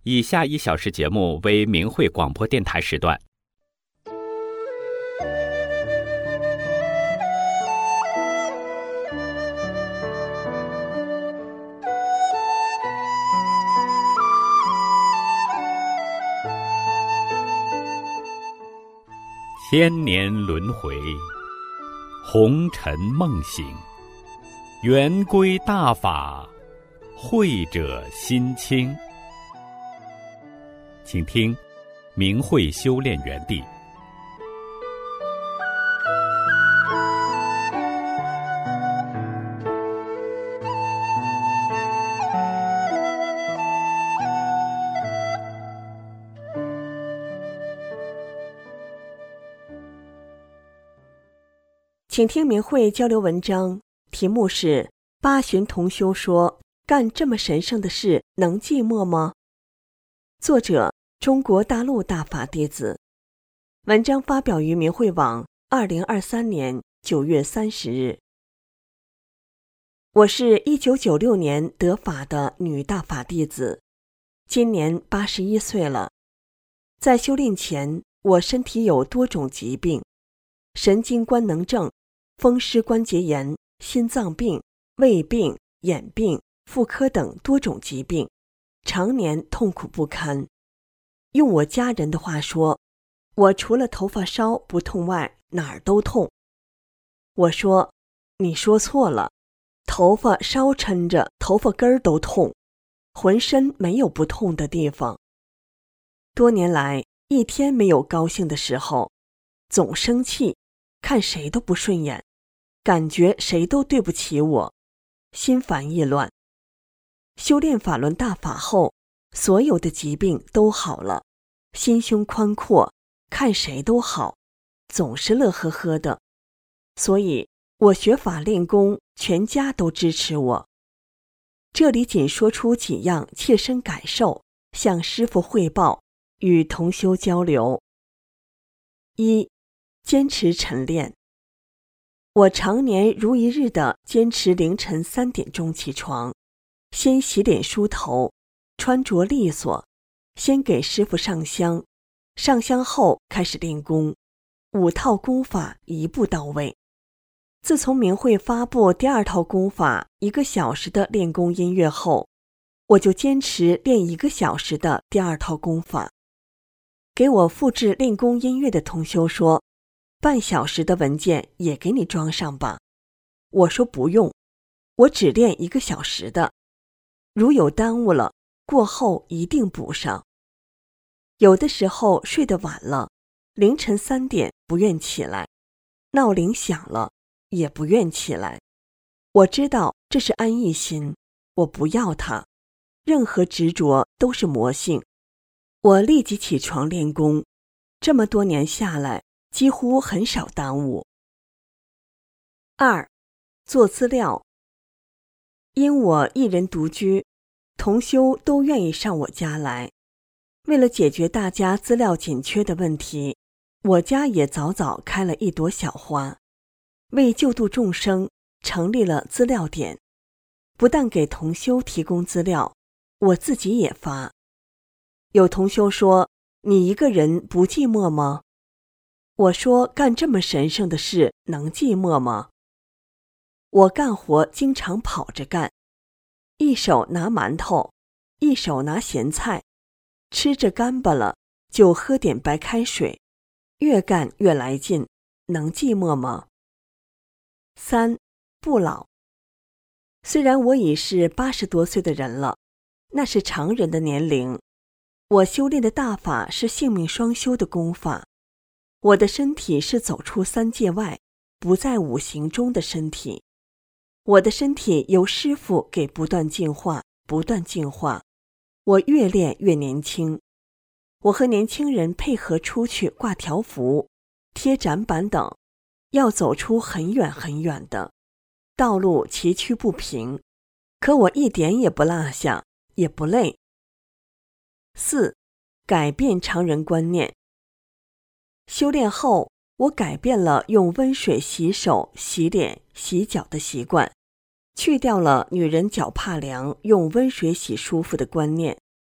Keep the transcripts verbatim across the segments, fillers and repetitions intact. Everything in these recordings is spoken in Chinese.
以下一小时节目为明慧广播电台时段。千年轮回，红尘梦醒，圆规大法，慧者心清。请听明慧修炼园地。 请听明慧交流文章，题目是八旬同修说，干这么神圣的事能寂寞吗？作者中国大陆大法弟子。文章发表于明慧网二零二三年九月三十日。我是一九九六年得法的女大法弟子，今年八十一岁了。在修炼前，我身体有多种疾病，神经官能症、风湿关节炎、心脏病、胃病、眼病、妇科等多种疾病，常年痛苦不堪。用我家人的话说，我除了头发烧不痛外，哪儿都痛。我说，你说错了，头发烧抻着，头发根儿都痛，浑身没有不痛的地方。多年来，一天没有高兴的时候，总生气，看谁都不顺眼，感觉谁都对不起我，心烦意乱。修炼法轮大法后，所有的疾病都好了，心胸宽阔，看谁都好，总是乐呵呵的。所以我学法练功，全家都支持我。这里仅说出几样切身感受，向师父汇报，与同修交流。一、坚持晨练。我常年如一日地坚持凌晨三点钟起床，先洗脸梳头，穿着利索，先给师父上香，上香后开始练功，五套功法一步到位。自从明慧发布第二套功法一个小时的练功音乐后，我就坚持练一个小时的第二套功法。给我复制练功音乐的同修说，半小时的文件也给你装上吧。我说不用，我只练一个小时的，如有耽误了，过后一定补上。有的时候睡得晚了，凌晨三点不愿起来，闹铃响了也不愿起来。我知道这是安逸心，我不要它，任何执着都是魔性。我立即起床练功，这么多年下来，几乎很少耽误。二、做资料。因我一人独居，同修都愿意上我家来。为了解决大家资料紧缺的问题，我家也早早开了一朵小花，为救度众生，成立了资料点。不但给同修提供资料，我自己也发。有同修说，你一个人不寂寞吗？我说，干这么神圣的事能寂寞吗？我干活经常跑着干，一手拿馒头，一手拿咸菜，吃着干巴了就喝点白开水，越干越来劲，能寂寞吗？三、不老。虽然我已是八十多岁的人了，那是常人的年龄。我修炼的大法是性命双修的功法，我的身体是走出三界外，不在五行中的身体。我的身体由师父给不断净化，不断净化，我越练越年轻。我和年轻人配合出去挂条幅、贴展板等，要走出很远很远的，道路崎岖不平，可我一点也不落下，也不累。四、改变常人观念。修炼后，我改变了用温水洗手、洗脸、洗脚的习惯，去掉了女人脚怕凉，用温水洗舒服的观念。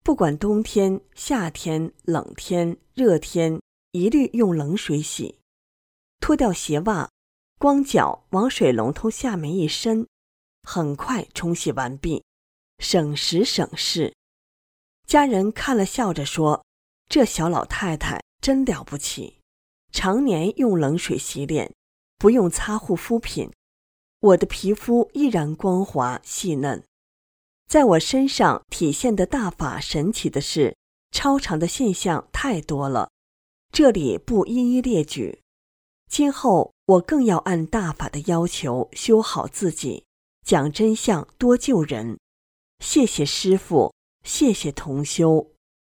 不管冬天、夏天、冷天、热天，一律用冷水洗。脱掉鞋袜，光脚往水龙头下面一伸，很快冲洗完毕，省时省事。家人看了笑着说，这小老太太真了不起，常年用冷水洗脸，不用擦护肤品，我的皮肤依然光滑细嫩。在我身上体现的大法神奇的是，超常的现象太多了，这里不一一列举。今后我更要按大法的要求修好自己，讲真相，多救人。谢谢师父，谢谢同修。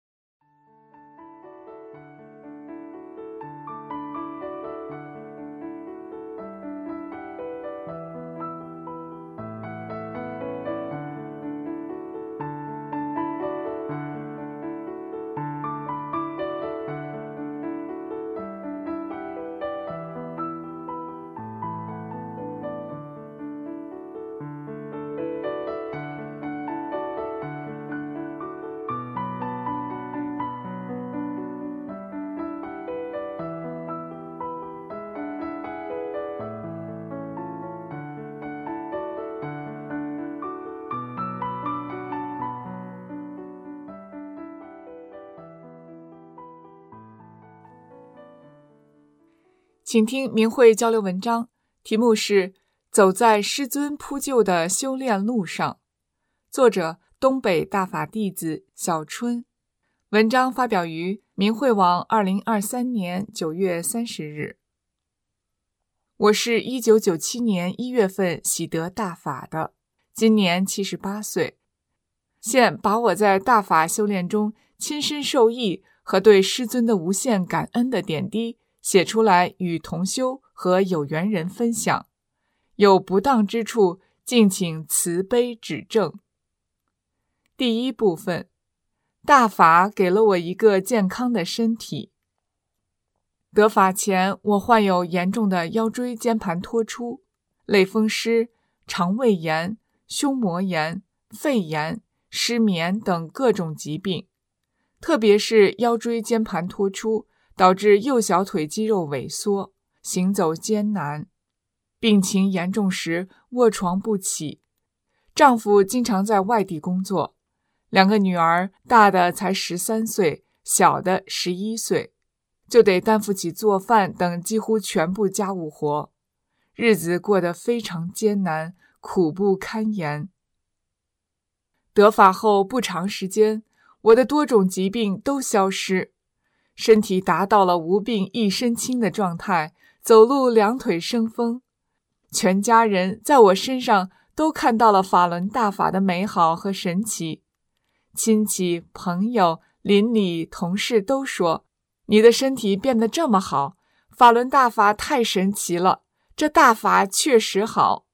请听明慧交流文章，题目是《走在师尊铺就的修炼路上》，作者东北大法弟子小春。文章发表于明慧网二零二三年九月三十日。我是一九九七年一月份喜得大法的，今年七十八岁。现把我在大法修炼中亲身受益和对师尊的无限感恩的点滴写出来与同修和有缘人分享，有不当之处，敬请慈悲指正。第一部分，大法给了我一个健康的身体。得法前，我患有严重的腰椎间盘脱出、类风湿、肠胃炎、胸膜炎、肺炎、失眠等各种疾病，特别是腰椎间盘脱出导致右小腿肌肉萎缩，行走艰难。病情严重时卧床不起。丈夫经常在外地工作，两个女儿，大的才十三岁，小的十一岁，就得担负起做饭等几乎全部家务活，日子过得非常艰难，苦不堪言。得法后不长时间，我的多种疾病都消失，身体达到了无病一身轻的状态，走路两腿生风。全家人在我身上都看到了法轮大法的美好和神奇。亲戚、朋友、邻里、同事都说，你的身体变得这么好，法轮大法太神奇了，这大法确实好。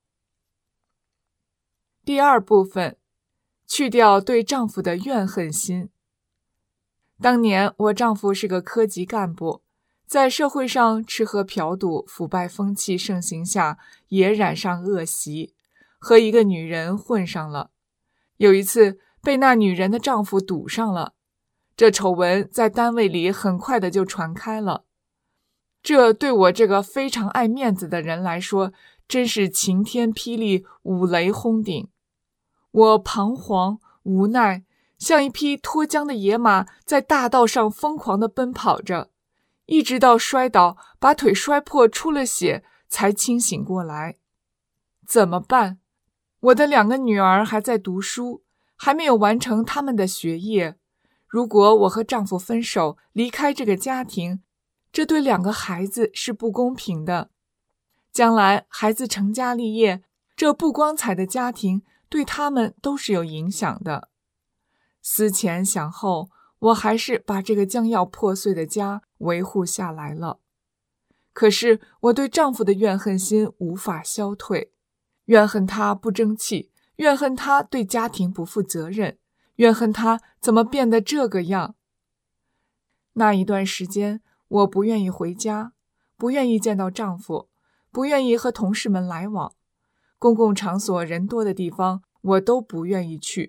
第二部分，去掉对丈夫的怨恨心。当年我丈夫是个科级干部，在社会上吃喝嫖赌、腐败风气盛行下，也染上恶习，和一个女人混上了。有一次被那女人的丈夫堵上了，这丑闻在单位里很快的就传开了。这对我这个非常爱面子的人来说，真是晴天霹雳，五雷轰顶。我彷徨无奈，像一匹脱缰的野马，在大道上疯狂地奔跑着，一直到摔倒，把腿摔破出了血，才清醒过来。怎么办？我的两个女儿还在读书，还没有完成他们的学业。如果我和丈夫分手，离开这个家庭，这对两个孩子是不公平的。将来孩子成家立业，这不光彩的家庭对他们都是有影响的。思前想后，我还是把这个将要破碎的家维护下来了。可是我对丈夫的怨恨心无法消退，怨恨他不争气，怨恨他对家庭不负责任，怨恨他怎么变得这个样。那一段时间，我不愿意回家，不愿意见到丈夫，不愿意和同事们来往，公共场所人多的地方我都不愿意去。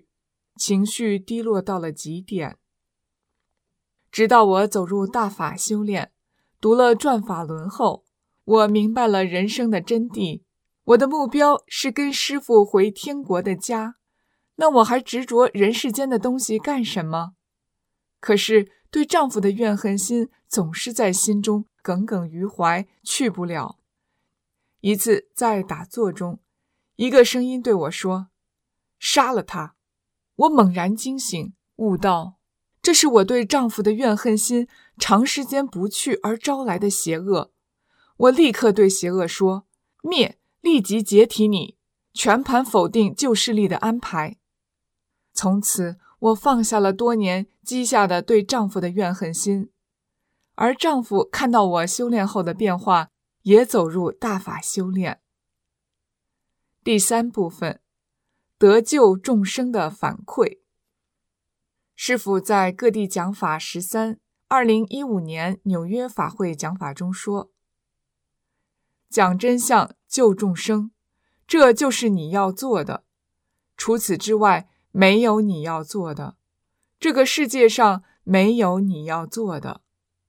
情绪低落到了极点。直到我走入大法修炼，读了转法轮后，我明白了人生的真谛。我的目标是跟师父回天国的家，那我还执着人世间的东西干什么？可是对丈夫的怨恨心总是在心中耿耿于怀，去不了。一次在打坐中，一个声音对我说：“杀了他。”我猛然惊醒，悟道，这是我对丈夫的怨恨心长时间不去而招来的邪恶。我立刻对邪恶说：“灭！立即解体你，全盘否定旧势力的安排。”从此我放下了多年积下的对丈夫的怨恨心，而丈夫看到我修炼后的变化，也走入大法修炼。第三部分，得救众生的反馈。师父在各地讲法十三，二零一五年纽约法会讲法中说：“讲真相，救众生，这就是你要做的。除此之外，没有你要做的。这个世界上没有你要做的。”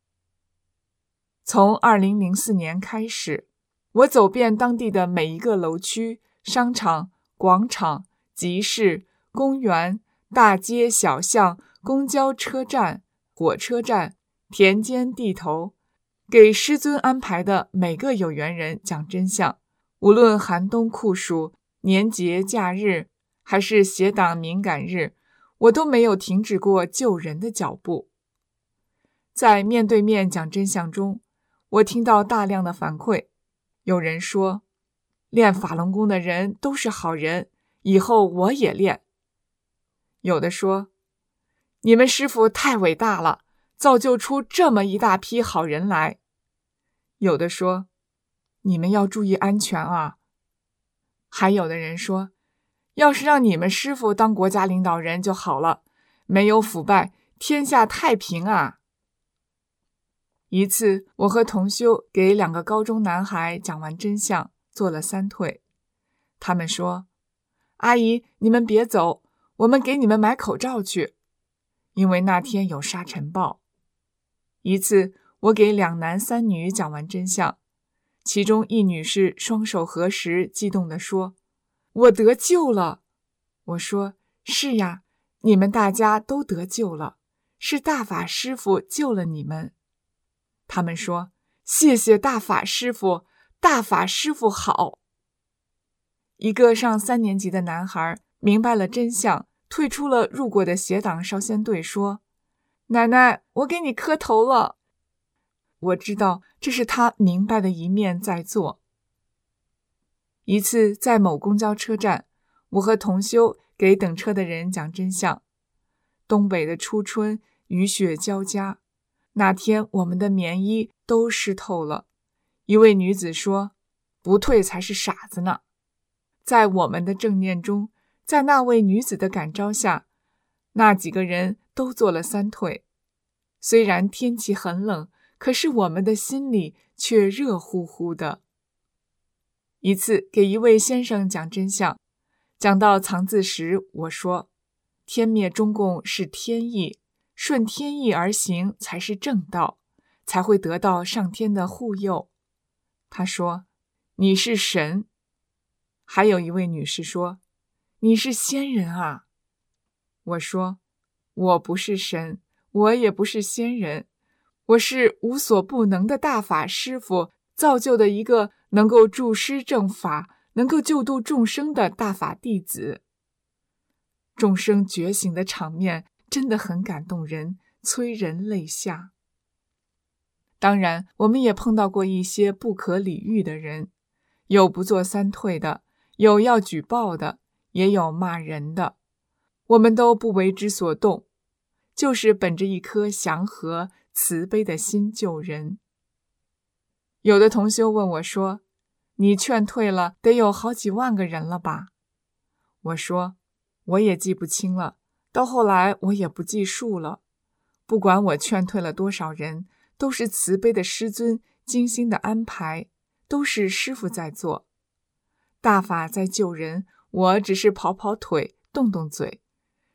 从二零零四年开始，我走遍当地的每一个楼区、商场、广场、集市、公园、大街小巷、公交车站、火车站、田间地头，给师尊安排的每个有缘人讲真相。无论寒冬酷暑、年节假日，还是邪党敏感日，我都没有停止过救人的脚步。在面对面讲真相中，我听到大量的反馈，有人说，练法轮功的人都是好人，以后我也练。有的说，你们师父太伟大了，造就出这么一大批好人来。有的说，你们要注意安全啊。还有的人说，要是让你们师父当国家领导人就好了，没有腐败，天下太平啊。一次，我和同修给两个高中男孩讲完真相，做了三退。他们说，阿姨，你们别走，我们给你们买口罩去，因为那天有沙尘暴。一次，我给两男三女讲完真相，其中一女士双手合十，激动地说，我得救了。我说，是呀，你们大家都得救了，是大法师父救了你们。他们说，谢谢大法师父，大法师父好。一个上三年级的男孩明白了真相，退出了入过的邪党少先队，说，奶奶，我给你磕头了。我知道这是他明白的一面在做。一次在某公交车站，我和同修给等车的人讲真相。东北的初春，雨雪交加，那天我们的棉衣都湿透了。一位女子说，不退才是傻子呢。在我们的正念中，在那位女子的感召下，那几个人都做了三退。虽然天气很冷，可是我们的心里却热乎乎的。一次给一位先生讲真相，讲到藏字时，我说，天灭中共是天意，顺天意而行才是正道，才会得到上天的护佑。他说，你是神。还有一位女士说，你是仙人啊。我说，我不是神，我也不是仙人，我是无所不能的大法师父造就的一个能够助师正法，能够救度众生的大法弟子。众生觉醒的场面真的很感动人，催人泪下。当然，我们也碰到过一些不可理喻的人，有不做三退的，有要举报的，也有骂人的，我们都不为之所动，就是本着一颗祥和慈悲的心救人。有的同修问我说，你劝退了得有好几万个人了吧？我说，我也记不清了，到后来我也不计数了。不管我劝退了多少人，都是慈悲的师尊精心的安排，都是师父在做。大法在救人，我只是跑跑腿，动动嘴。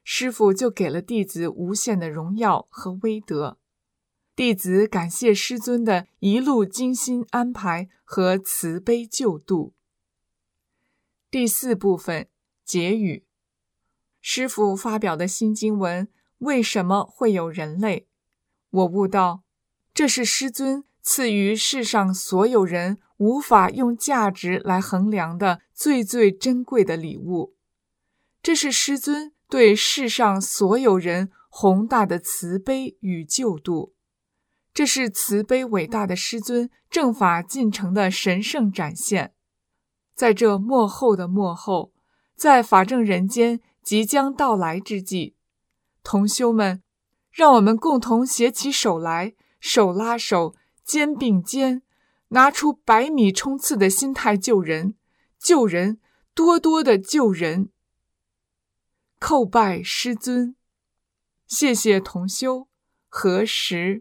师父就给了弟子无限的荣耀和威德。弟子感谢师尊的一路精心安排和慈悲救度。第四部分结语。师父发表的新经文为什么会有人类？我悟到，这是师尊赐予世上所有人无法用价值来衡量的最最珍贵的礼物。这是师尊对世上所有人宏大的慈悲与救度。这是慈悲伟大的师尊正法进程的神圣展现。在这末后的末后，在法正人间即将到来之际，同修们，让我们共同携起手来，手拉手，肩并肩，拿出百米冲刺的心态救人，救人，多多的救人。叩拜师尊，谢谢同修，何时？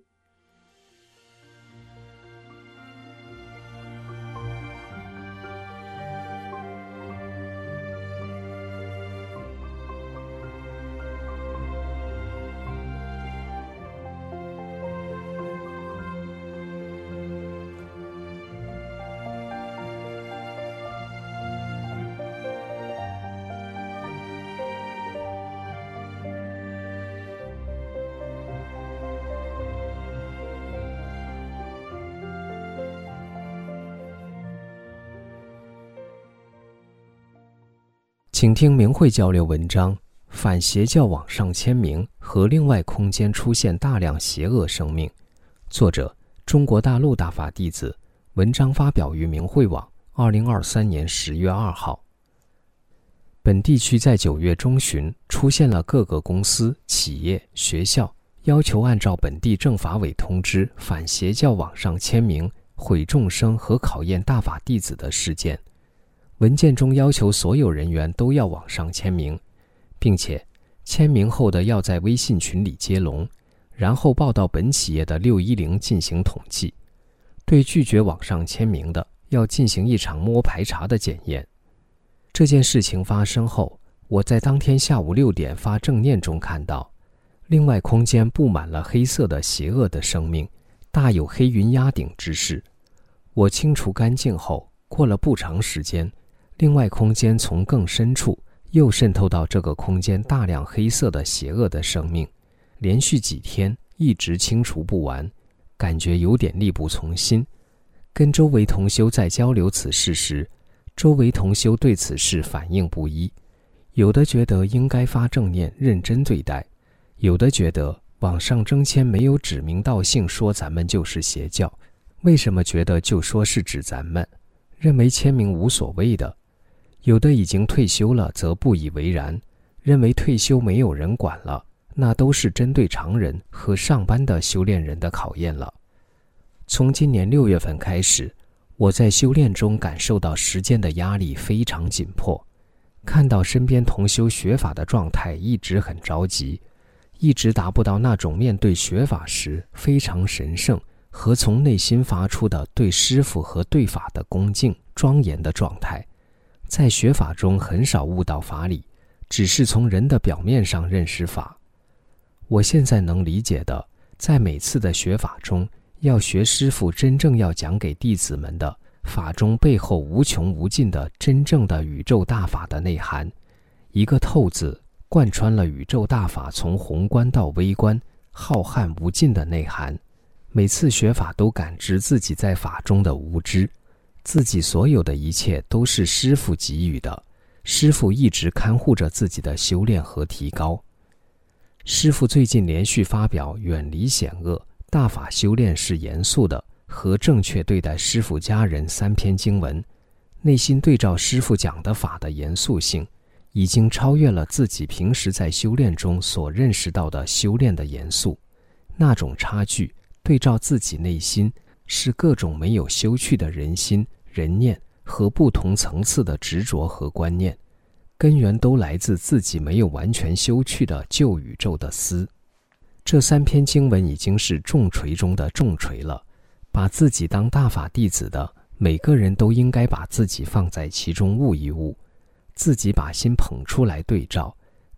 请听明慧交流文章：反邪教网上签名和另外空间出现大量邪恶生命。作者：中国大陆大法弟子。文章发表于明慧网，二零二三年十月二号。本地区在九月中旬出现了各个公司、企业、学校要求按照本地政法委通知反邪教网上签名、毁众生和考验大法弟子的事件。文件中要求所有人员都要网上签名，并且签名后的要在微信群里接龙，然后报到本企业的六一零进行统计。对拒绝网上签名的，要进行一场摸排查的检验。这件事情发生后，我在当天下午六点发正念中看到，另外空间布满了黑色的邪恶的生命，大有黑云压顶之势。我清除干净后，过了不长时间，另外空间从更深处又渗透到这个空间大量黑色的邪恶的生命，连续几天一直清除不完，感觉有点力不从心。跟周围同修在交流此事时，周围同修对此事反应不一，有的觉得应该发正念认真对待，有的觉得网上征签没有指名道姓说咱们就是邪教，为什么觉得就说是指咱们，认为签名无所谓的。有的已经退休了则不以为然，认为退休没有人管了，那都是针对常人和上班的修炼人的考验了。从今年六月份开始，我在修炼中感受到时间的压力非常紧迫，看到身边同修学法的状态一直很着急，一直达不到那种面对学法时非常神圣和从内心发出的对师父和对法的恭敬庄严的状态。在学法中很少悟到法理，只是从人的表面上认识法。我现在能理解的，在每次的学法中，要学师父真正要讲给弟子们的法中背后无穷无尽的真正的宇宙大法的内涵。一个透字贯穿了宇宙大法从宏观到微观浩瀚无尽的内涵。每次学法都感知自己在法中的无知，自己所有的一切都是师父给予的，师父一直看护着自己的修炼和提高。师父最近连续发表远离险恶、大法修炼是严肃的和正确对待师父家人三篇经文，内心对照师父讲的法的严肃性，已经超越了自己平时在修炼中所认识到的修炼的严肃。那种差距对照自己内心，是各种没有修去的人心、人念和不同层次的执着和观念，根源都来自自己没有完全修去的旧宇宙的思。这三篇经文已经是重锤中的重锤了，把自己当大法弟子的每个人都应该把自己放在其中悟一悟，自己把心捧出来对照，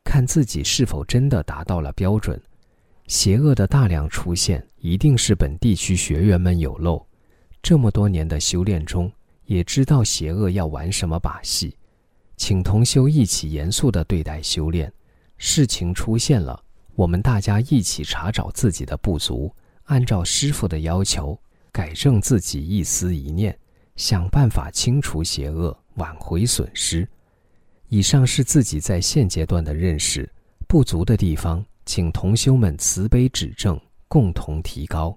看自己是否真的达到了标准。邪恶的大量出现，一定是本地区学员们有漏。这么多年的修炼中，也知道邪恶要玩什么把戏。请同修一起严肃地对待修炼。事情出现了，我们大家一起查找自己的不足，按照师父的要求，改正自己一思一念，想办法清除邪恶，挽回损失。以上是自己在现阶段的认识，不足的地方，请同修们慈悲指正，共同提高。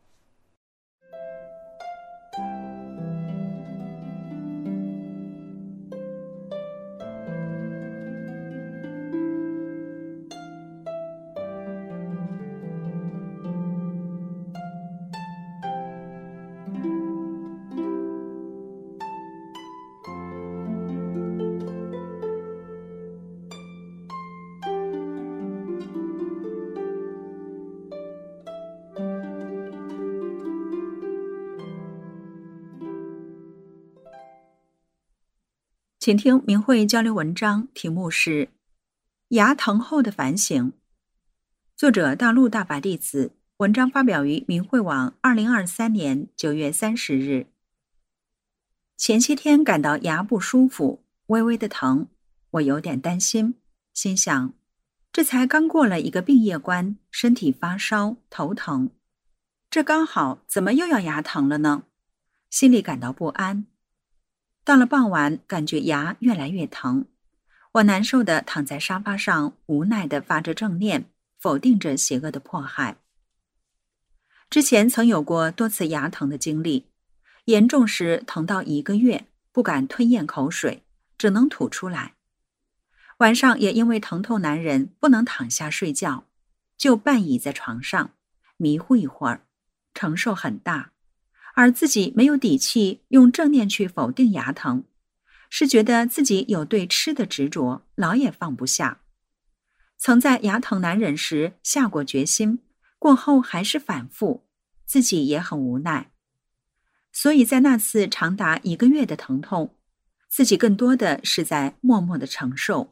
请听明慧交流文章，题目是《牙疼后的反省》，作者大陆大法弟子，文章发表于明慧网二零二三年九月三十日。前些天感到牙不舒服，微微的疼，我有点担心，心想，这才刚过了一个病业关，身体发烧、头疼，这刚好怎么又要牙疼了呢？心里感到不安。到了傍晚，感觉牙越来越疼，我难受地躺在沙发上，无奈地发着正念，否定着邪恶的迫害。之前曾有过多次牙疼的经历，严重时疼到一个月，不敢吞咽口水，只能吐出来。晚上也因为疼痛难忍，不能躺下睡觉，就半倚在床上，迷糊一会儿，承受很大。而自己没有底气用正念去否定牙疼，是觉得自己有对吃的执着，老也放不下。曾在牙疼难忍时下过决心，过后还是反复，自己也很无奈。所以在那次长达一个月的疼痛，自己更多的是在默默的承受。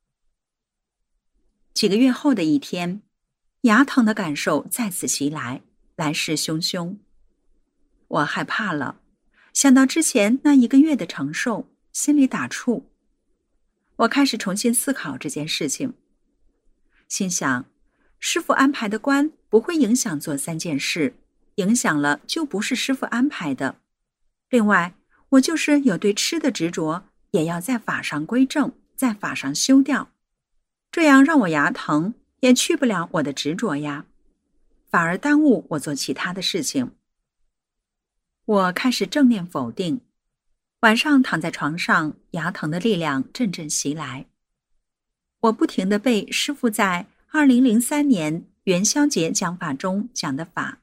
几个月后的一天，牙疼的感受再次袭来，来势汹汹。我害怕了，想到之前那一个月的承受，心里打怵。我开始重新思考这件事情，心想，师父安排的关不会影响做三件事，影响了就不是师父安排的。另外，我就是有对吃的执着，也要在法上归正，在法上修掉。这样让我牙疼，也去不了我的执着呀，反而耽误我做其他的事情。我开始正念否定，晚上躺在床上，牙疼的力量阵阵袭来。我不停地背师父在二零零三年元宵节讲法中讲的法。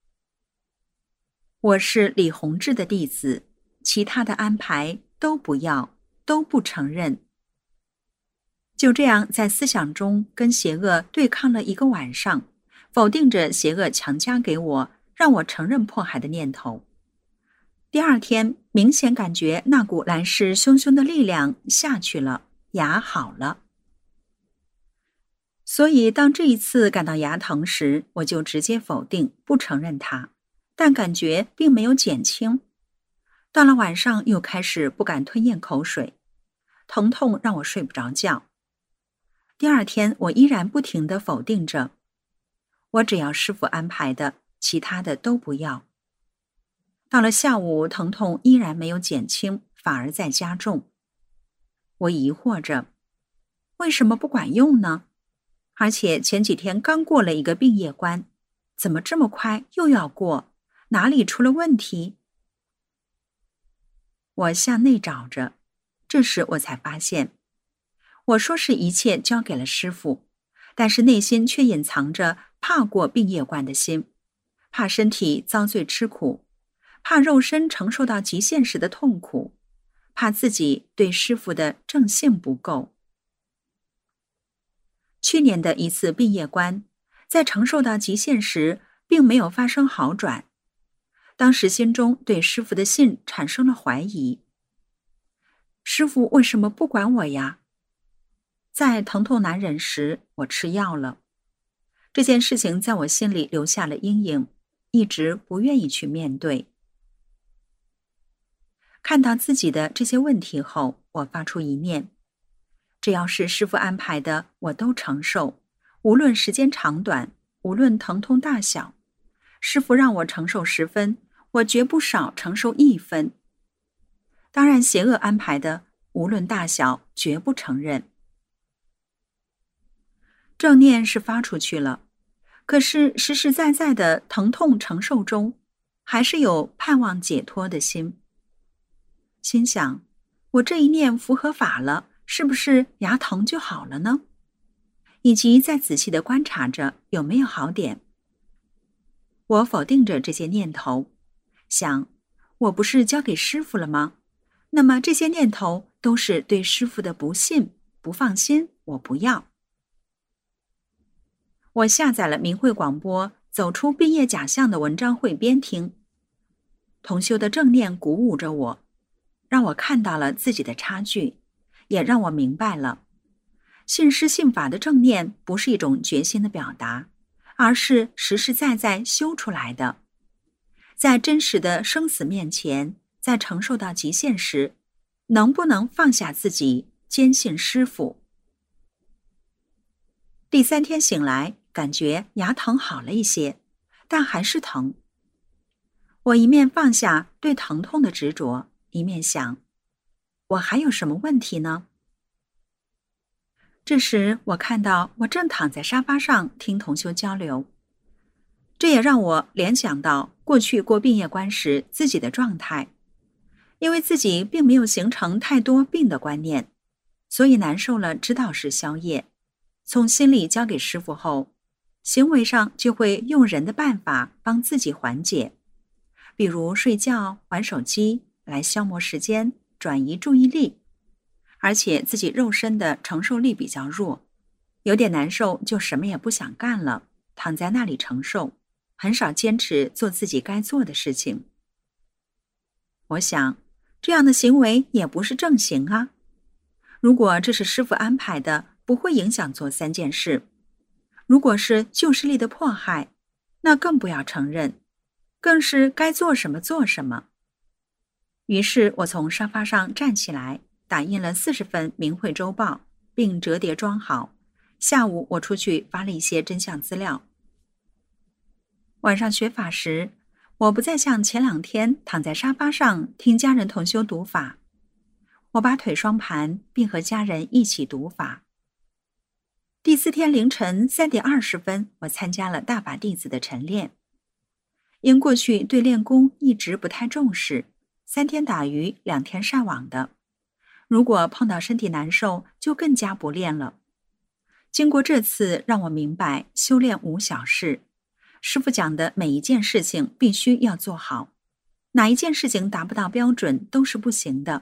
我是李洪志的弟子，其他的安排都不要，都不承认。就这样在思想中跟邪恶对抗了一个晚上，否定着邪恶强加给我让我承认迫害的念头。第二天，明显感觉那股来势汹汹的力量下去了，牙好了。所以当这一次感到牙疼时，我就直接否定，不承认它，但感觉并没有减轻。到了晚上又开始不敢吞咽口水，疼痛让我睡不着觉。第二天我依然不停地否定着，我只要师父安排的，其他的都不要。到了下午，疼痛依然没有减轻，反而在加重。我疑惑着，为什么不管用呢？而且前几天刚过了一个病业关，怎么这么快又要过？哪里出了问题？我向内找着，这时我才发现，我说是一切交给了师父，但是内心却隐藏着怕过病业关的心，怕身体遭罪吃苦，怕肉身承受到极限时的痛苦，怕自己对师父的正信不够。去年的一次病业关，在承受到极限时，并没有发生好转。当时心中对师父的信产生了怀疑，师父为什么不管我呀？ 在疼痛难忍时，我吃药了。这件事情在我心里留下了阴影，一直不愿意去面对。看到自己的这些问题后，我发出一念：只要是师父安排的，我都承受，无论时间长短，无论疼痛大小。师父让我承受十分，我绝不少承受一分。当然，邪恶安排的，无论大小，绝不承认。正念是发出去了，可是实实在在的疼痛承受中，还是有盼望解脱的心。心想，我这一念符合法了，是不是牙疼就好了呢？以及再仔细的观察着有没有好点。我否定着这些念头，想，我不是交给师父了吗？那么这些念头都是对师父的不信、不放心，我不要。我下载了明慧广播走出毕业假象的文章汇编听，同修的正念鼓舞着我，让我看到了自己的差距，也让我明白了，信师信法的正念不是一种决心的表达，而是实实在在修出来的。在真实的生死面前，在承受到极限时，能不能放下自己，坚信师父？第三天醒来，感觉牙疼好了一些，但还是疼。我一面放下对疼痛的执着，一面想，我还有什么问题呢？这时我看到我正躺在沙发上听同修交流，这也让我联想到过去过病业关时自己的状态。因为自己并没有形成太多病的观念，所以难受了知道是宵夜，从心里交给师父后，行为上就会用人的办法帮自己缓解，比如睡觉、玩手机来消磨时间，转移注意力。而且自己肉身的承受力比较弱，有点难受就什么也不想干了，躺在那里承受，很少坚持做自己该做的事情。我想，这样的行为也不是正行啊。如果这是师父安排的，不会影响做三件事。如果是旧势力的迫害，那更不要承认，更是该做什么做什么。于是我从沙发上站起来，打印了四十份明慧周报，并折叠装好。下午我出去发了一些真相资料。晚上学法时，我不再像前两天躺在沙发上听家人同修读法，我把腿双盘，并和家人一起读法。第四天凌晨三点二十分，我参加了大法弟子的晨练。因过去对练功一直不太重视，三天打鱼两天晒网的，如果碰到身体难受，就更加不练了。经过这次，让我明白修炼无小事，师父讲的每一件事情必须要做好，哪一件事情达不到标准都是不行的。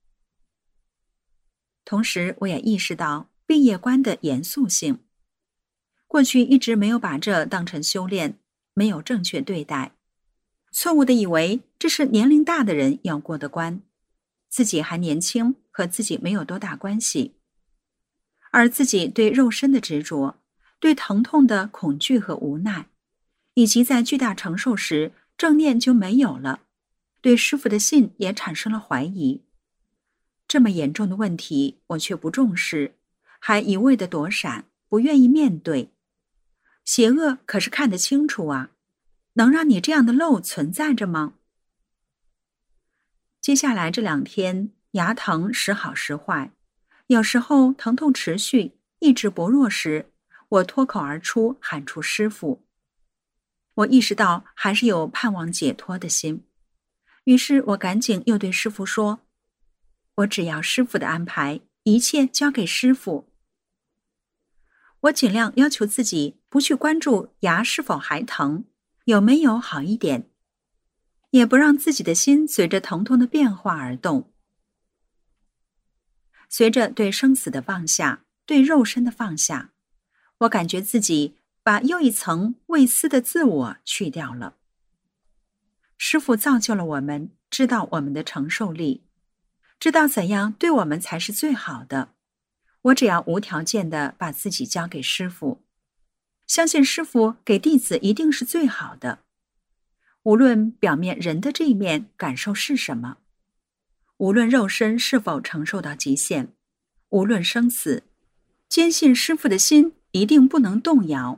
同时我也意识到毕业观的严肃性，过去一直没有把这当成修炼，没有正确对待，错误的以为这是年龄大的人要过的关，自己还年轻，和自己没有多大关系。而自己对肉身的执着，对疼痛的恐惧和无奈，以及在巨大承受时正念就没有了，对师父的信也产生了怀疑。这么严重的问题我却不重视，还一味地躲闪，不愿意面对。邪恶可是看得清楚啊，能让你这样的漏存在着吗？接下来这两天牙疼时好时坏，有时候疼痛持续，意志薄弱时，我脱口而出喊出师父。我意识到还是有盼望解脱的心，于是我赶紧又对师父说，我只要师父的安排，一切交给师父。我尽量要求自己不去关注牙是否还疼，有没有好一点，也不让自己的心随着疼痛的变化而动。随着对生死的放下，对肉身的放下，我感觉自己把又一层未思的自我去掉了。师父造就了我们，知道我们的承受力，知道怎样对我们才是最好的。 我只要无条件地把自己交给师父，相信师父给弟子一定是最好的。无论表面人的这一面感受是什么，无论肉身是否承受到极限，无论生死，坚信师父的心一定不能动摇。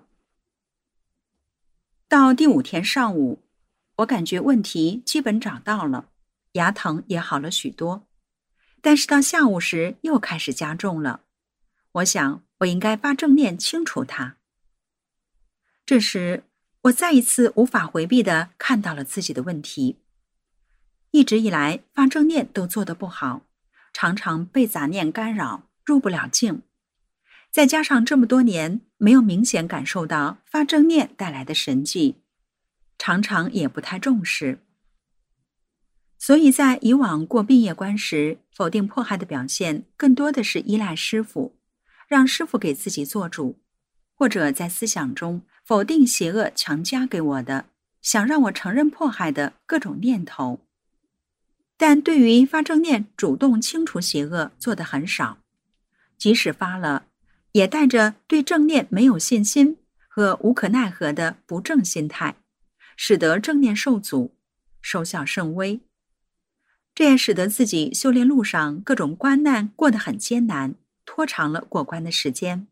到第五天上午，我感觉问题基本找到了，牙疼也好了许多，但是到下午时又开始加重了。我想我应该发正念清除它。这时我再一次无法回避地看到了自己的问题。一直以来发正念都做得不好，常常被杂念干扰，入不了境。再加上这么多年没有明显感受到发正念带来的神迹，常常也不太重视。所以在以往过毕业关时，否定迫害的表现更多的是依赖师父，让师父给自己做主，或者在思想中否定邪恶强加给我的，想让我承认迫害的各种念头。但对于发正念主动清除邪恶做得很少，即使发了，也带着对正念没有信心和无可奈何的不正心态，使得正念受阻，收效甚微。这也使得自己修炼路上各种关难过得很艰难，拖长了过关的时间。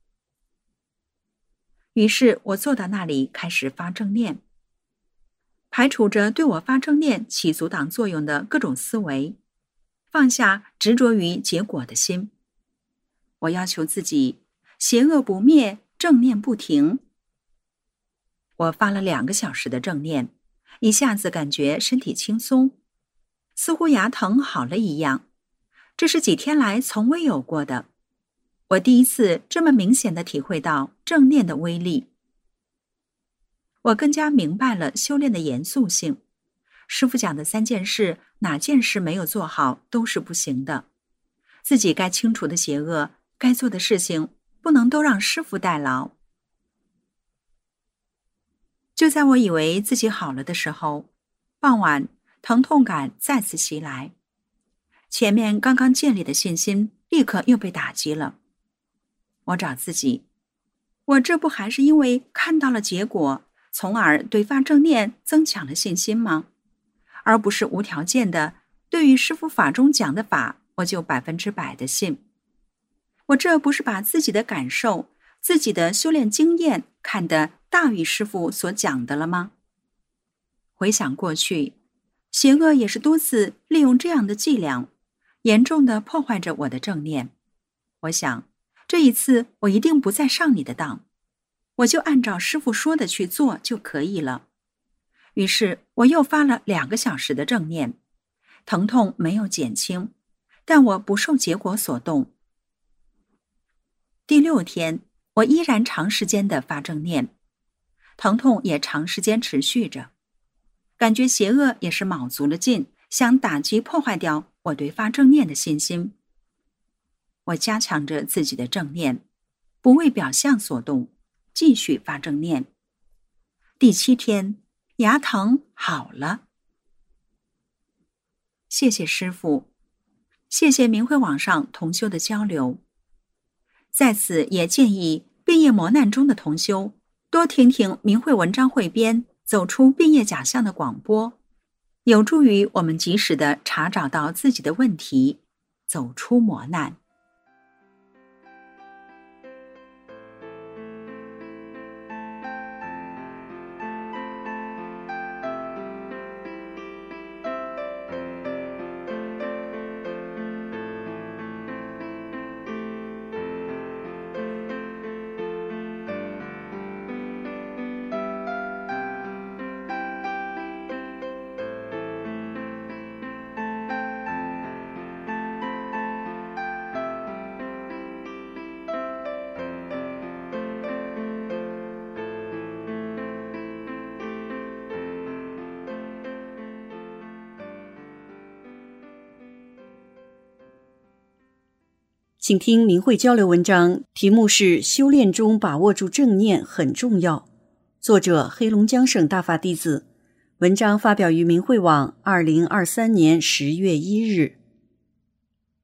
于是我坐到那里开始发正念，排除着对我发正念起阻挡作用的各种思维，放下执着于结果的心。我要求自己邪恶不灭，正念不停。我发了两个小时的正念，一下子感觉身体轻松，似乎牙疼好了一样，这是几天来从未有过的。我第一次这么明显地体会到正念的威力。我更加明白了修炼的严肃性。师父讲的三件事，哪件事没有做好都是不行的。自己该清除的邪恶，该做的事情，不能都让师父代劳。就在我以为自己好了的时候，傍晚疼痛感再次袭来，前面刚刚建立的信心立刻又被打击了。我找自己，我这不还是因为看到了结果，从而对发正念增强了信心吗？而不是无条件的对于师父法中讲的法，我就百分之百的信。我这不是把自己的感受、自己的修炼经验看得大于师父所讲的了吗？回想过去，邪恶也是多次利用这样的伎俩，严重的破坏着我的正念。我想，这一次我一定不再上你的当，我就按照师父说的去做就可以了。于是我又发了两个小时的正念，疼痛没有减轻，但我不受结果所动。第六天，我依然长时间的发正念，疼痛也长时间持续着，感觉邪恶也是卯足了劲，想打击破坏掉我对发正念的信心。我加强着自己的正念，不为表象所动，继续发正念。第七天，牙疼好了。谢谢师父，谢谢明慧网上同修的交流。在此也建议毕业磨难中的同修多听听明慧文章汇编走出毕业假象的广播，有助于我们及时地查找到自己的问题，走出磨难。 请听明慧交流文章，题目是修炼中把握住正念很重要，作者黑龙江省大法弟子，文章发表于明慧网二零二三年十月一日。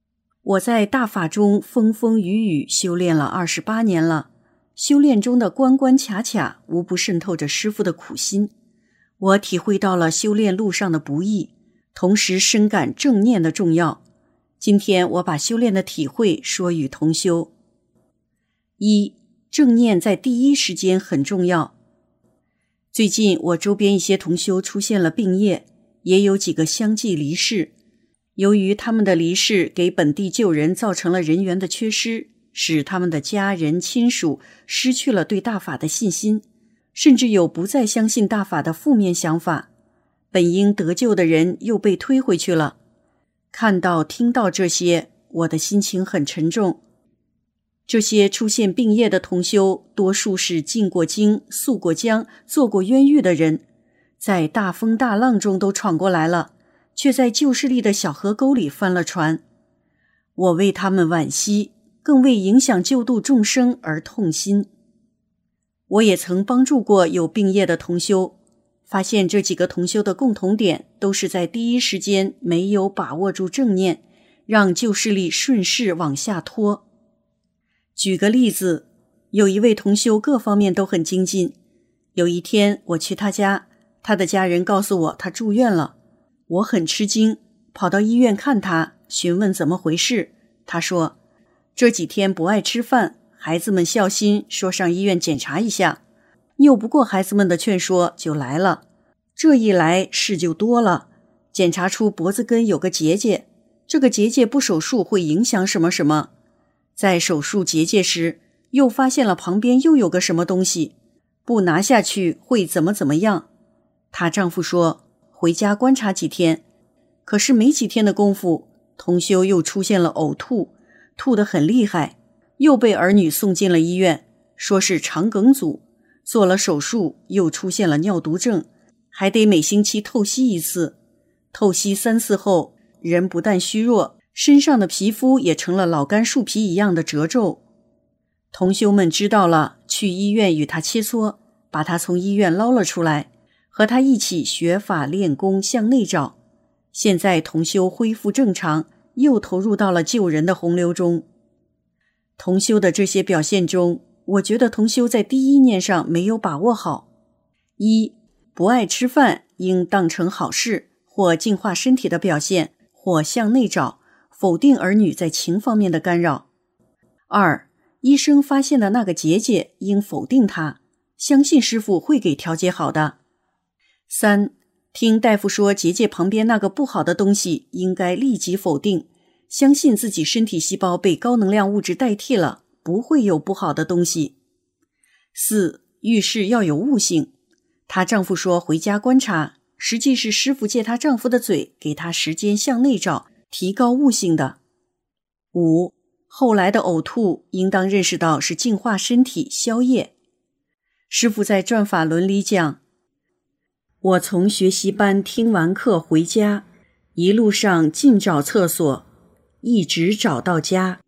我在大法中风风雨雨修炼了二十八年了，修炼中的关关卡卡无不渗透着师父的苦心。我体会到了修炼路上的不易，同时深感正念的重要。今天我把修炼的体会说与同修。一、正念在第一时间很重要。最近我周边一些同修出现了病业，也有几个相继离世。由于他们的离世给本地救人造成了人员的缺失，使他们的家人亲属失去了对大法的信心，甚至有不再相信大法的负面想法，本应得救的人又被推回去了。看到听到这些，我的心情很沉重。这些出现病业的同修，多数是进过京、溯过江、做过冤狱的人，在大风大浪中都闯过来了，却在旧势力的小河沟里翻了船。我为他们惋惜，更为影响救度众生而痛心。我也曾帮助过有病业的同修，发现这几个同修的共同点都是在第一时间没有把握住正念，让旧势力顺势往下拖。举个例子，有一位同修各方面都很精进。有一天我去他家，他的家人告诉我他住院了，我很吃惊，跑到医院看他，询问怎么回事。他说，这几天不爱吃饭，孩子们孝心，说上医院检查一下，拗不过孩子们的劝说，就来了。这一来事就多了，检查出脖子根有个结节，这个结节不手术会影响什么什么。在手术结节时，又发现了旁边又有个什么东西，不拿下去会怎么怎么样。她丈夫说回家观察几天，可是没几天的功夫，同修又出现了呕吐，吐得很厉害，又被儿女送进了医院，说是肠梗阻，做了手术，又出现了尿毒症，还得每星期透析一次。透析三次后，人不但虚弱，身上的皮肤也成了老干树皮一样的褶皱。同修们知道了，去医院与他切磋，把他从医院捞了出来，和他一起学法练功向内找。现在同修恢复正常，又投入到了救人的洪流中。同修的这些表现中，我觉得同修在第一念上没有把握好。一、不爱吃饭应当成好事，或净化身体的表现，或向内找，否定儿女在情方面的干扰。二、医生发现的那个结节应否定它，相信师父会给调节好的。三、听大夫说结节旁边那个不好的东西应该立即否定，相信自己身体细胞被高能量物质代替了，不会有不好的东西。四、遇事要有悟性。她丈夫说回家观察，实际是师父借她丈夫的嘴给她时间向内找，提高悟性的。五、后来的呕吐应当认识到是净化身体消业。师父在转法轮里讲，我从学习班听完课回家，一路上尽找厕所，一直找到家。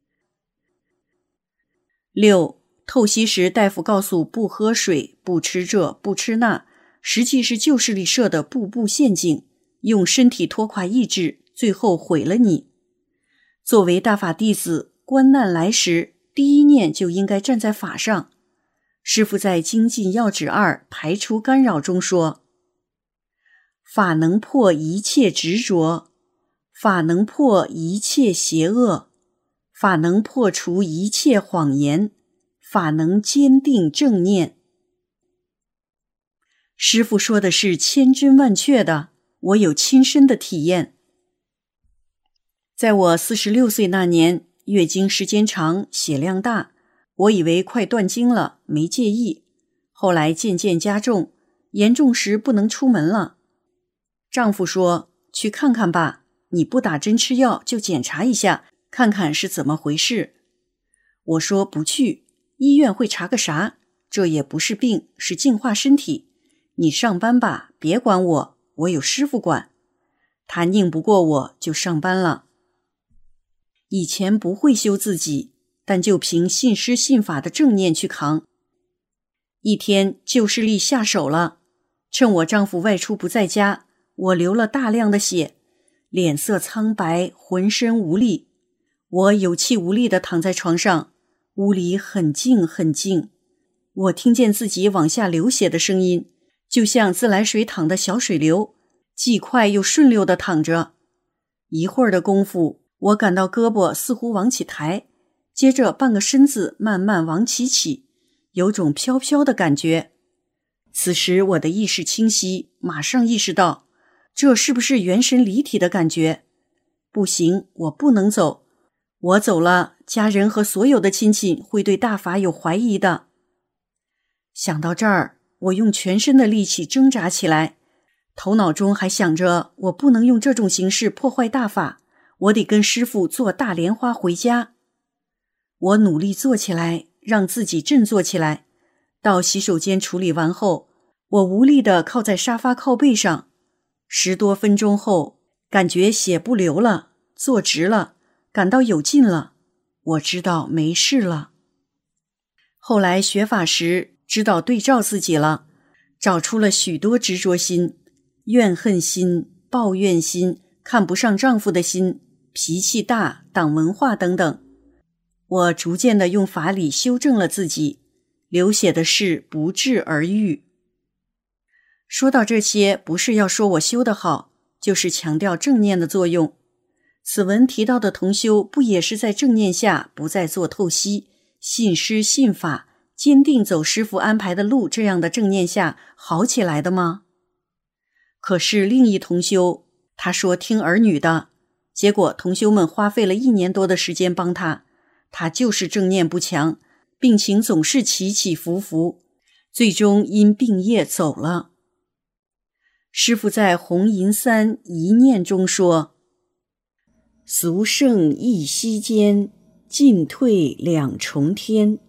六、透析时大夫告诉不喝水，不吃这，不吃那，实际是旧势力设的步步陷阱，用身体拖垮意志，最后毁了你。作为大法弟子，关难来时，第一念就应该站在法上。师父在精进要旨二排除干扰中说，法能破一切执着，法能破一切邪恶，法能破除一切谎言，法能坚定正念。师父说的是千真万确的，我有亲身的体验。在我四十六岁那年，月经时间长，血量大，我以为快断经了，没介意。后来渐渐加重，严重时不能出门了。丈夫说，去看看吧，你不打针吃药就检查一下，看看是怎么回事。我说不去，医院会查个啥？这也不是病，是净化身体。你上班吧，别管我，我有师父管。他拧不过我，就上班了。以前不会修自己，但就凭信师信法的正念去扛。一天旧势力下手了，趁我丈夫外出不在家，我流了大量的血，脸色苍白，浑身无力。 我有气无力地躺在床上，屋里很静很静，我听见自己往下流血的声音，就像自来水淌的小水流，既快又顺溜地淌着。一会儿的功夫，我感到胳膊似乎往起抬，接着半个身子慢慢往起起，有种飘飘的感觉。此时我的意识清晰，马上意识到，这是不是元神离体的感觉？不行，我不能走。我走了，家人和所有的亲戚会对大法有怀疑的。想到这儿，我用全身的力气挣扎起来，头脑中还想着，我不能用这种形式破坏大法，我得跟师父坐大莲花回家。我努力坐起来，让自己振作起来。到洗手间处理完后，我无力地靠在沙发靠背上。十多分钟后，感觉血不流了，坐直了，感到有劲了。我知道没事了。后来学法时，知道对照自己了，找出了许多执着心、怨恨心、抱怨心、看不上丈夫的心、脾气大、党文化等等。我逐渐地用法理修正了自己，流血的事不治而愈。说到这些，不是要说我修得好，就是强调正念的作用。此文提到的同修，不也是在正念下不再做透析、信师信法、坚定走师父安排的路这样的正念下好起来的吗？可是另一同修，他说听儿女的，结果同修们花费了一年多的时间帮他，他就是正念不强，病情总是起起伏伏，最终因病业走了。师父在红银三一念中说，俗胜一息间，进退两重天。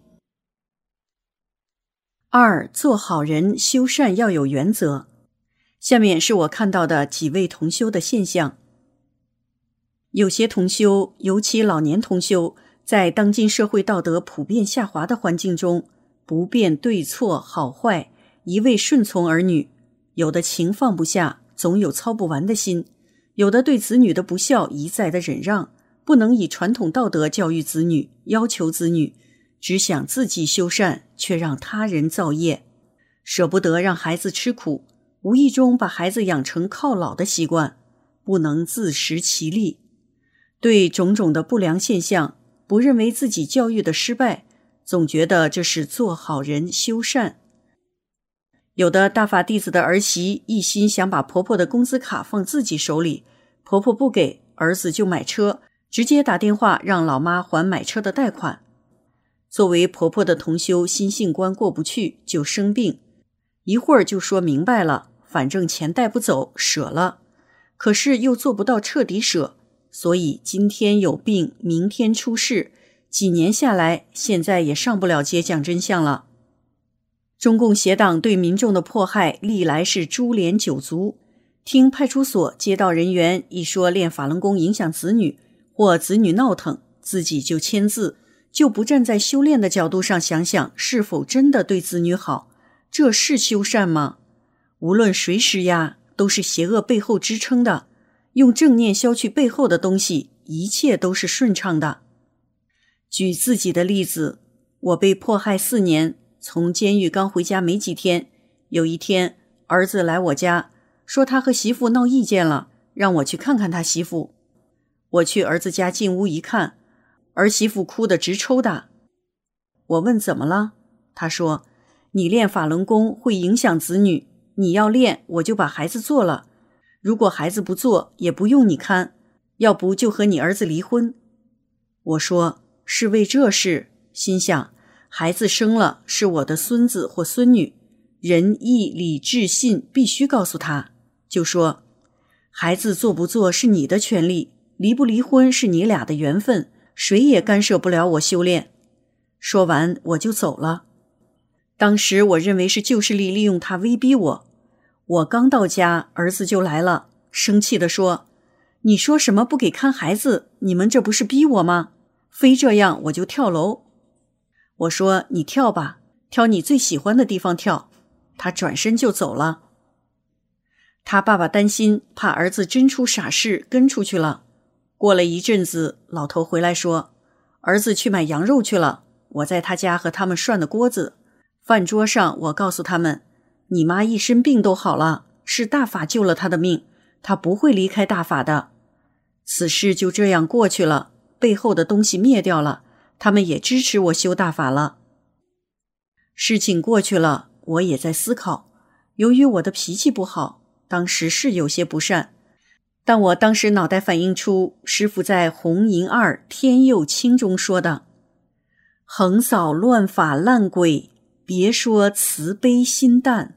二，做好人修善要有原则。下面是我看到的几位同修的现象。有些同修，尤其老年同修，在当今社会道德普遍下滑的环境中，不辨对错好坏，一味顺从儿女，有的情放不下，总有操不完的心，有的对子女的不孝一再的忍让，不能以传统道德教育子女，要求子女，只想自己修善，却让他人造业，舍不得让孩子吃苦，无意中把孩子养成靠老的习惯，不能自食其力。对种种的不良现象，不认为自己教育的失败，总觉得这是做好人修善。有的大法弟子的儿媳一心想把婆婆的工资卡放自己手里，婆婆不给，儿子就买车，直接打电话让老妈还买车的贷款。作为婆婆的同修心性关过不去，就生病，一会儿就说明白了，反正钱带不走，舍了，可是又做不到彻底舍，所以今天有病，明天出事，几年下来，现在也上不了街讲真相了。中共邪党对民众的迫害历来是株连九族，听派出所街道人员一说练法轮功影响子女，或子女闹腾，自己就签字，就不站在修炼的角度上想想是否真的对子女好，这是修善吗？无论谁施压，都是邪恶背后支撑的，用正念消去背后的东西，一切都是顺畅的。举自己的例子，我被迫害四年，从监狱刚回家没几天，有一天儿子来我家，说他和媳妇闹意见了，让我去看看他媳妇。我去儿子家进屋一看，儿媳妇哭得直抽打。我问怎么了？他说，你练法轮功会影响子女，你要练我就把孩子做了，如果孩子不做也不用你看，要不就和你儿子离婚。我说是为这事，心想孩子生了是我的孙子或孙女，仁义礼智信必须告诉他，就说孩子做不做是你的权利，离不离婚是你俩的缘分，谁也干涉不了我修炼。说完我就走了。当时我认为是旧势力利用他威逼我，我刚到家，儿子就来了，生气地说，你说什么不给看孩子，你们这不是逼我吗？非这样我就跳楼。我说你跳吧，挑你最喜欢的地方跳。他转身就走了。他爸爸担心，怕儿子真出傻事跟出去了。 过了一阵子，老头回来说，儿子去买羊肉去了，我在他家和他们涮的锅子。饭桌上我告诉他们，你妈一身病都好了，是大法救了她的命，她不会离开大法的。此事就这样过去了，背后的东西灭掉了，他们也支持我修大法了。事情过去了，我也在思考，由于我的脾气不好，当时是有些不善，但我当时脑袋反映出师父在红银二天佑清中说的，横扫乱法烂鬼，别说慈悲心淡。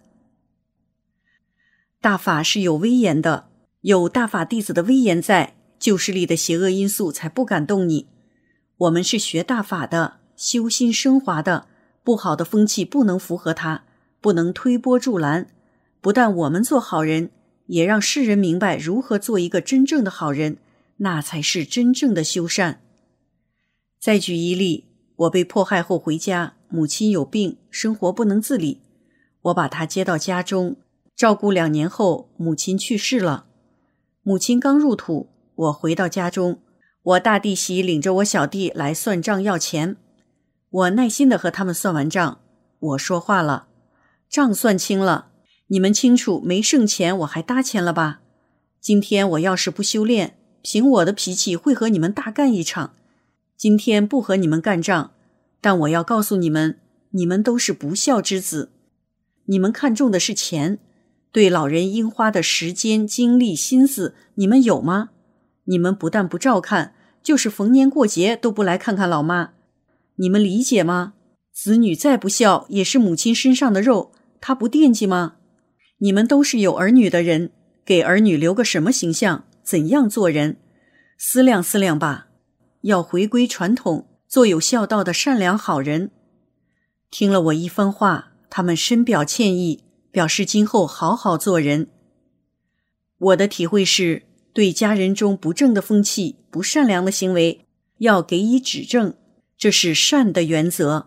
大法是有威严的，有大法弟子的威严在，旧势力的邪恶因素才不敢动你。我们是学大法的，修心升华的，不好的风气不能符合它，不能推波助澜。不但我们做好人，也让世人明白如何做一个真正的好人，那才是真正的修善。再举一例，我被迫害后回家，母亲有病，生活不能自理，我把她接到家中，照顾两年后，母亲去世了。母亲刚入土，我回到家中，我大弟媳领着我小弟来算账要钱。我耐心地和他们算完账，我说话了，账算清了，你们清楚没剩钱我还搭钱了吧？今天我要是不修炼，凭我的脾气会和你们大干一场。今天不和你们干仗，但我要告诉你们，你们都是不孝之子。你们看重的是钱，对老人应花的时间、精力、心思，你们有吗？你们不但不照看，就是逢年过节都不来看看老妈。你们理解吗？子女再不孝，也是母亲身上的肉，他不惦记吗？你们都是有儿女的人，给儿女留个什么形象？怎样做人？思量思量吧，要回归传统，做有孝道的善良好人。听了我一番话，他们深表歉意，表示今后好好做人。我的体会是，对家人中不正的风气、不善良的行为，要给予指正，这是善的原则。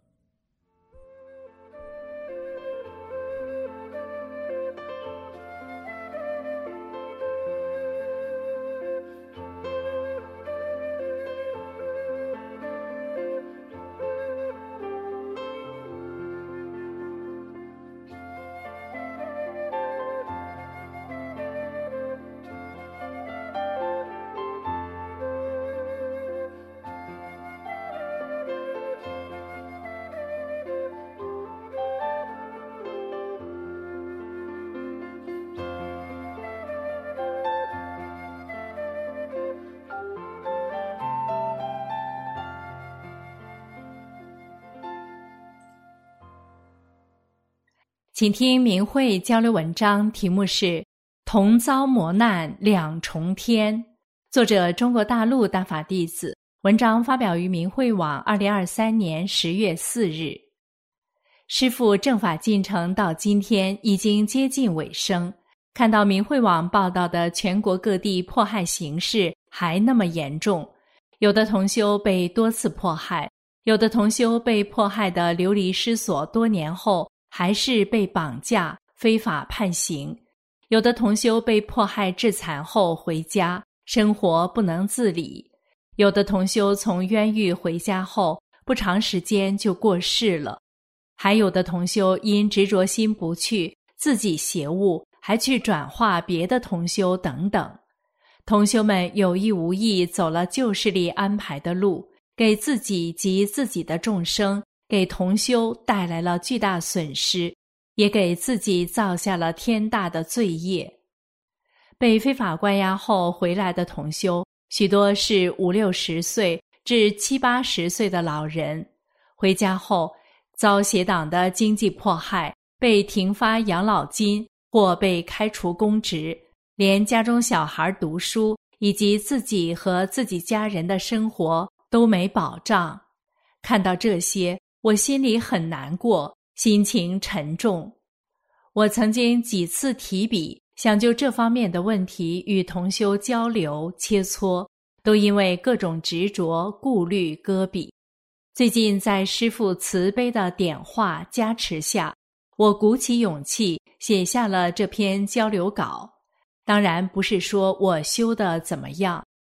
请听明慧交流文章，题目是《同遭磨难两重天》，作者中国大陆大法弟子，文章发表于明慧网二零二三年十月四日。师父正法进程到今天已经接近尾声，看到明慧网报道的全国各地迫害形势还那么严重，有的同修被多次迫害，有的同修被迫害的流离失所多年后还是被绑架、非法判刑，有的同修被迫害致残后回家，生活不能自理，有的同修从冤狱回家后不长时间就过世了，还有的同修因执着心不去，自己邪物，还去转化别的同修等等。同修们有意无意走了旧势力安排的路，给自己及自己的众生，给同修带来了巨大损失，也给自己造下了天大的罪业。被非法关押后回来的同修，许多是五六十岁至七八十岁的老人，回家后遭邪党的经济迫害，被停发养老金或被开除公职，连家中小孩读书以及自己和自己家人的生活都没保障。看到这些，我心里很难过，心情沉重。我曾经几次提笔，想就这方面的问题与同修交流切磋，都因为各种执着顾虑搁笔。最近在师父慈悲的点化加持下，我鼓起勇气写下了这篇交流稿。当然不是说我修得怎么样，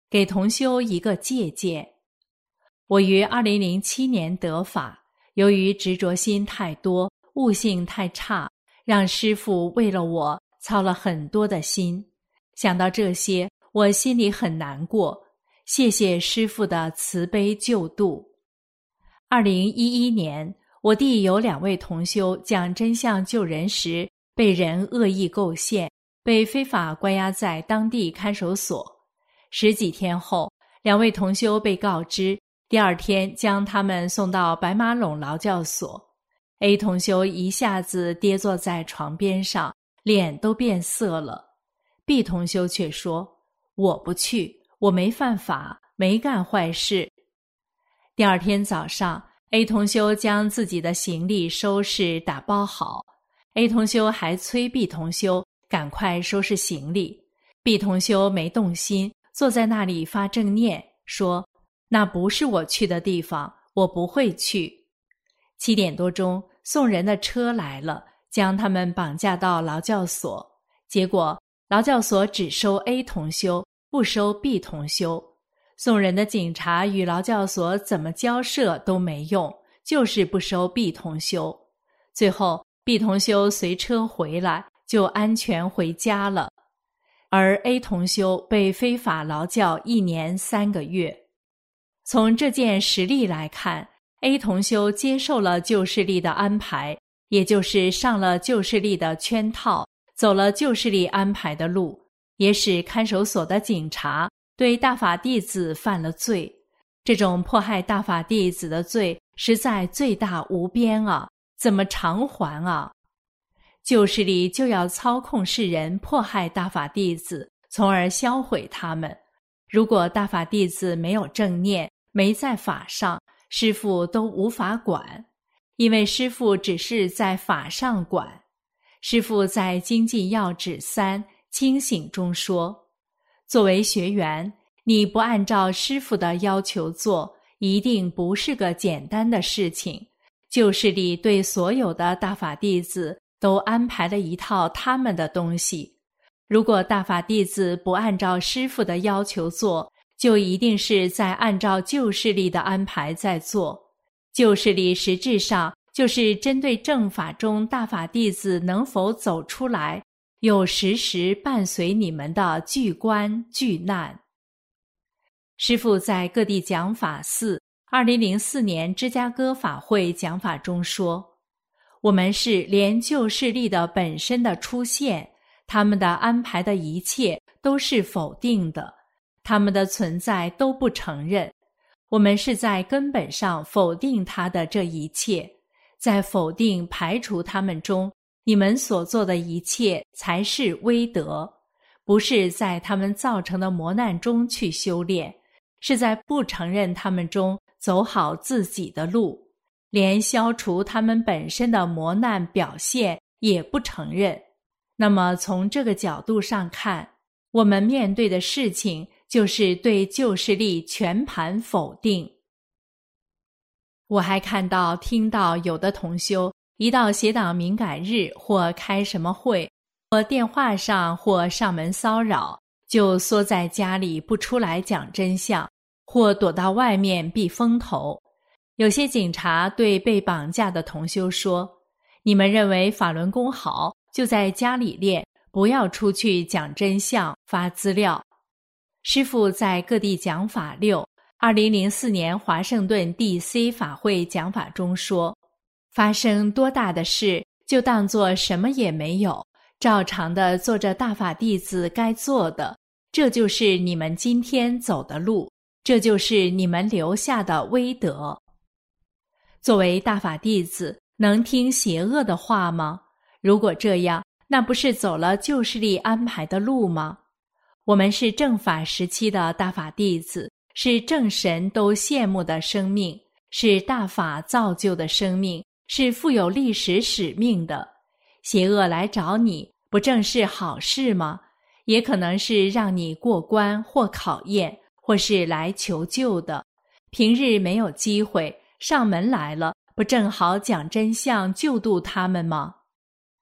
给同修一个借鉴。我于二零零七年得法，由于执着心太多，悟性太差，让师父为了我操了很多的心。想到这些，我心里很难过。谢谢师父的慈悲救度。二零一一年，我弟有两位同修讲真相救人时，被人恶意构陷，被非法关押在当地看守所。十几天后，两位同修被告知，第二天将他们送到白马垄劳教所。A 同修一下子跌坐在床边上，脸都变色了。B 同修却说：“我不去，我没犯法，没干坏事。”第二天早上， A 同修将自己的行李收拾打包好， A 同修还催 B 同修赶快收拾行李。 B 同修没动心，坐在那里发正念，说：“那不是我去的地方，我不会去。”七点多钟，送人的车来了，将他们绑架到劳教所。结果劳教所只收 A 同修，不收 B 同修。送人的警察与劳教所怎么交涉都没用，就是不收 B 同修。最后 B 同修随车回来，就安全回家了。而 A 同修被非法劳教一年三个月。从这件实例来看， A 同修接受了救世力的安排，也就是上了救世力的圈套，走了救世力安排的路，也使看守所的警察对大法弟子犯了罪。这种迫害大法弟子的罪实在罪大无边啊，怎么偿还啊？救世力就要操控世人迫害大法弟子，从而销毁他们。如果大法弟子没有正念，没在法上，师父都无法管，因为师父只是在法上管。师父在精进要旨三清醒中说，作为学员，你不按照师父的要求做，一定不是个简单的事情。救世力对所有的大法弟子都安排了一套他们的东西。如果大法弟子不按照师父的要求做，就一定是在按照救世力的安排在做。救世力实质上就是针对正法中大法弟子能否走出来，有时时伴随你们的巨观巨难。师父在各地讲法寺二零零四年芝加哥法会讲法中说，我们是连救世力的本身的出现，他们的安排的一切都是否定的，他们的存在都不承认。我们是在根本上否定他的这一切，在否定排除他们中，你们所做的一切才是威德，不是在他们造成的磨难中去修炼，是在不承认他们中走好自己的路，连消除他们本身的磨难表现也不承认。那么从这个角度上看，我们面对的事情就是对救世力全盘否定。我还看到听到有的同修一到邪党敏感日或开什么会，或电话上或上门骚扰，就缩在家里不出来讲真相，或躲到外面避风头。有些警察对被绑架的同修说，你们认为法轮功好，就在家里练，不要出去讲真相发资料。师父在各地讲法六二零零四年华盛顿 D C 法会讲法中说，发生多大的事就当作什么也没有，照常的做着大法弟子该做的，这就是你们今天走的路，这就是你们留下的威德。作为大法弟子，能听邪恶的话吗？如果这样，那不是走了救世力安排的路吗？我们是正法时期的大法弟子，是正神都羡慕的生命，是大法造就的生命，是富有历史使命的。邪恶来找你，不正是好事吗？也可能是让你过关或考验，或是来求救的。平日没有机会，上门来了，不正好讲真相救度他们吗？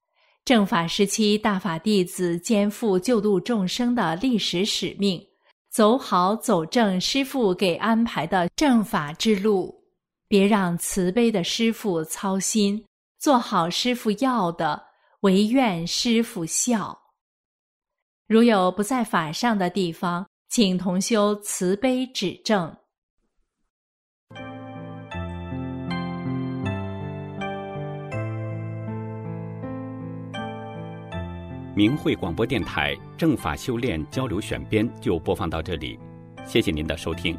正法时期大法弟子肩负救度众生的历史使命， 走好走正师父给安排的正法之路，别让慈悲的师父操心，做好师父要的，唯愿师父孝。如有不在法上的地方，请同修慈悲指正。 明慧广播电台正法修炼交流选编就播放到这里，谢谢您的收听。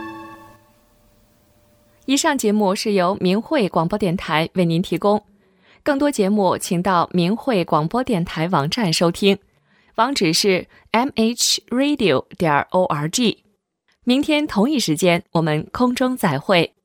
以上节目是由明慧广播电台为您提供。 更多节目请到明慧广播电台网站收听，网址是 m h radio 点 org。明天同一时间我们空中再会。